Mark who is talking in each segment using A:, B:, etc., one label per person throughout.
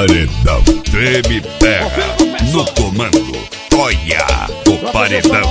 A: Paredão treme terra. No comando, Toia, o paredão.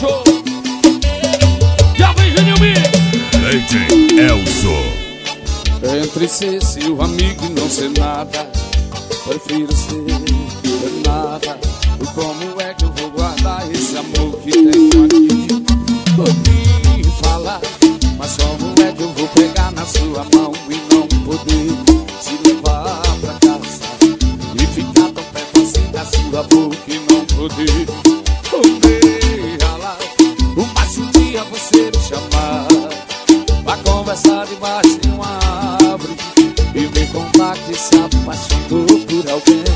B: Já vem Genil Mix.
A: DJ Elzo.
C: Entre ser seu amigo e não ser nada, prefiro ser nada. E como é que eu vou guardar esse amor que tenho aqui? Ouvi falar, mas como é que eu vou pegar na sua mão e não poder te levar pra casa? E ficar tão perto assim da sua boca e não poder comer lá. O mais um dia você me chamar pra conversar debaixo de uma árvore e me contar que se apaixonou por alguém.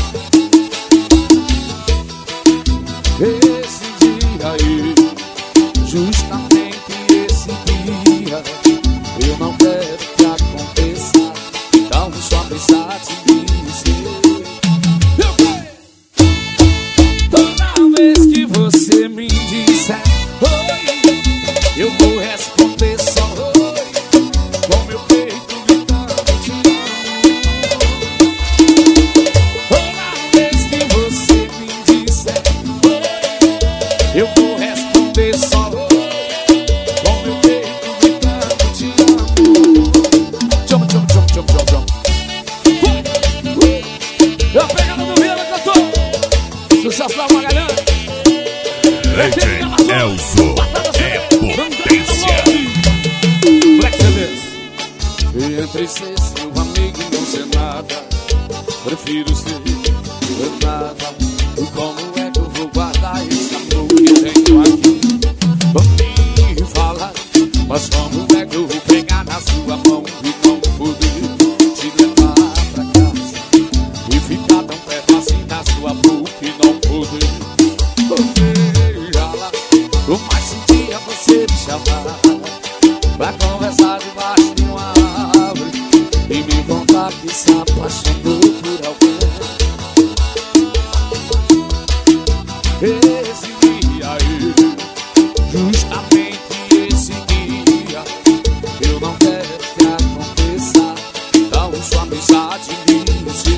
C: Esse dia aí, justamente esse dia, eu não quero que aconteça. Então só pensar de mim. Toda vez que você me disser oi, eu vou responder só oi, com meu peito gritando te amo. Toda vez que você me disser oi, eu vou responder só oi, com meu peito gritando te amo. Chama, chama, chama, chama, chama, chama. É a pegada do Vila, cantor. Sucesso da Magalhães.
A: DJ Elzo é potência.
C: Black CDs. E entre ser seu amigo e não ser nada, prefiro ser nada. E como é que eu vou guardar esse amor que tenho aqui? Vamos me falar, mas como é que eu vou pegar na sua mão e não poder te levar pra casa? E ficar tão perto assim da sua boca e não poder comer lá. O mais um dia você me chamar pra conversar debaixo de uma árvore e me contar que se apaixonou por alguém. Esse dia aí, justamente esse dia, eu não quero que aconteça. Então só pensar de mim.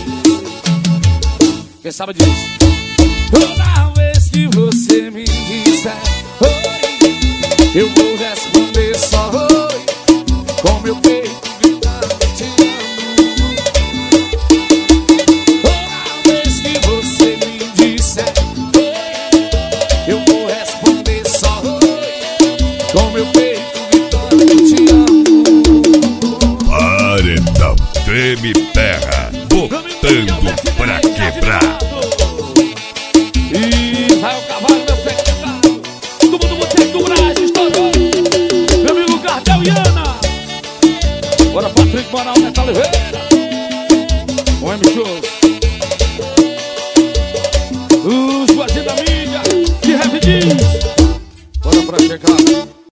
C: Quem sabe disso? Toda vez que você me disser oi, eu vou responder só oi, com meu peito gritando te amo. Toda vez que você me disser oi, eu vou responder só oi, com meu peito gritando te amo.
A: Paredão treme terra. Botando pra quebrar.
B: Israel Carvalho, meu secretário. Todo mundo tem coragem, estourou. Meu amigo Cartel e Ana. Bora Patrick Moral, Neto Oliveira. O M Show.